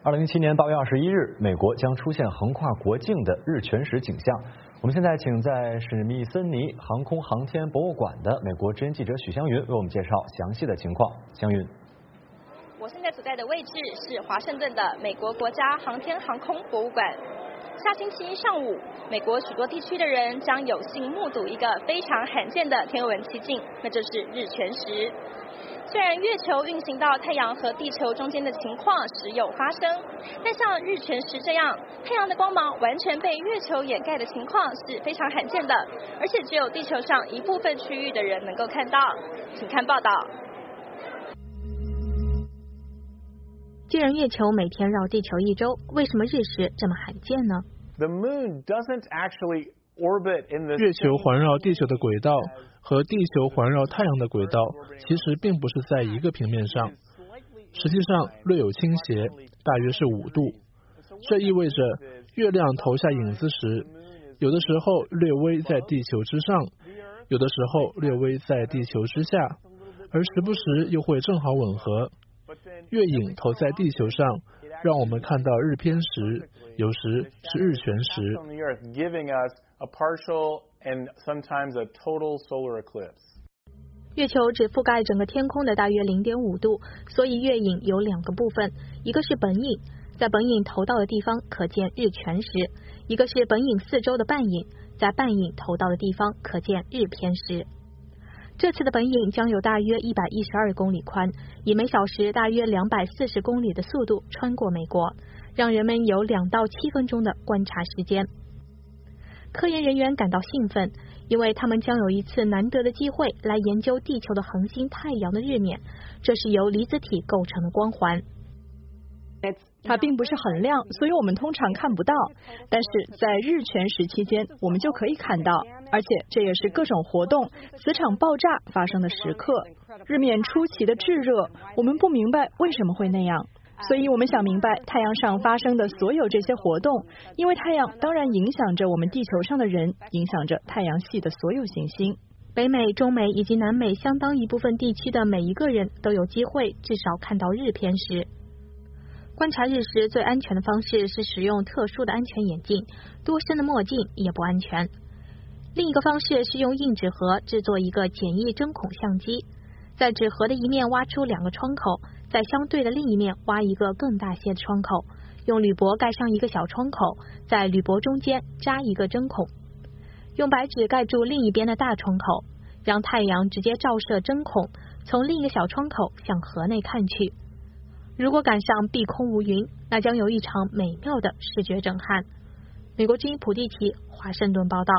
2007年8月21日，美国将出现横跨国境的日全食景象。我们现在请在史密森尼航空航天博物馆的美国之音记者许湘云为我们介绍详细的情况。湘云， 我现在所在的位置是华盛顿的美国国家航天航空博物馆。下星期一上午，美国许多地区的人将有幸目睹一个非常罕见的天文奇景，那就是日全食。虽然月球运行到太阳和地球中间的情况时有发生，但像日全食这样，太阳的光芒完全被月球掩盖的情况是非常罕见的，而且只有地球上一部分区域的人能够看到。请看报道。 既然月球每天绕地球一周，为什么日食这么罕见呢？ The moon doesn't actually orbit in the 月球环绕地球的轨道和地球环绕太阳的轨道其实并不是在一个平面上，实际上略有倾斜，大约是5度。这意味着月亮投下影子时，有的时候略微在地球之上，有的时候略微在地球之下，而时不时又会正好吻合。月影投在地球上，让我们看到日偏食，有时是日全食。 月球只覆盖整个天空的大约0.5度，所以月影有2个部分，一个是本影，在本影投到的地方可见日全食；一个是本影四周的半影，在半影投到的地方可见日偏食。这次的本影将有大约112公里宽，以每小时大约240公里的速度穿过美国，让人们有2到7分钟的观察时间。科研人员感到兴奋，因为他们将有一次难得的机会来研究地球的恒星太阳的日冕，这是由离子体构成的光环。 它并不是很亮，所以我们通常看不到，但是在日全食期间我们就可以看到，而且这也是各种活动、磁场爆炸发生的时刻。日冕出奇的炙热，我们不明白为什么会那样，所以我们想明白太阳上发生的所有这些活动，因为太阳当然影响着我们地球上的人，影响着太阳系的所有行星。 北美、中美以及南美相当一部分地区的每一个人都有机会至少看到日偏食。观察日食最安全的方式是使用特殊的安全眼镜，多深的墨镜也不安全。另一个方式是用硬纸盒制作一个简易针孔相机，在纸盒的一面挖出2个窗口，在相对的另一面挖一个更大些的窗口，用铝箔盖上一个小窗口，在铝箔中间扎一个针孔，用白纸盖住另一边的大窗口，让太阳直接照射针孔，从另一个小窗口向盒内看去。如果赶上碧空无云，那将有一场美妙的视觉震撼。美国之音普地奇华盛顿报道。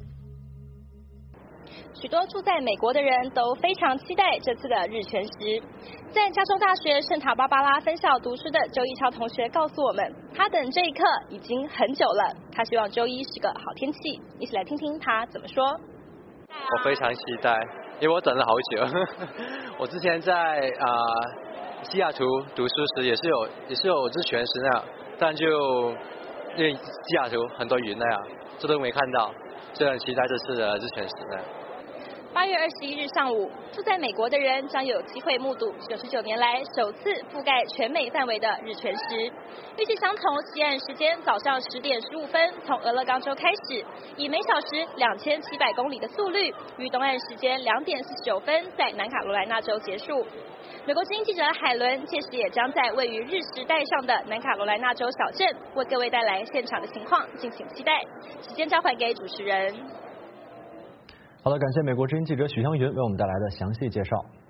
许多住在美国的人都非常期待这次的日全食。在加州大学圣塔芭芭拉分校读书的周一超同学告诉我们，他等这一刻已经很久了，他希望周一是个好天气。一起来听听他怎么说。 我非常期待，因为我等了好久。我之前在西雅图读书时也是有日全食那样，但就因为西雅图很多云那样，这都没看到，所以很期待这次的日全食那样。 8月21日上午，住在美国的人将有机会目睹99年来首次覆盖全美范围的日全食。预计相同西岸时间早上10点15分从俄勒冈州开始，以每小时2700公里的速率，于东岸时间2点49分在南卡罗来纳州结束。美国之音记者海伦届时也将在位于日食带上的南卡罗来纳州小镇为各位带来现场的情况，敬请期待。时间交还给主持人。 好的，感谢美国之音记者许湘云为我们带来的详细介绍。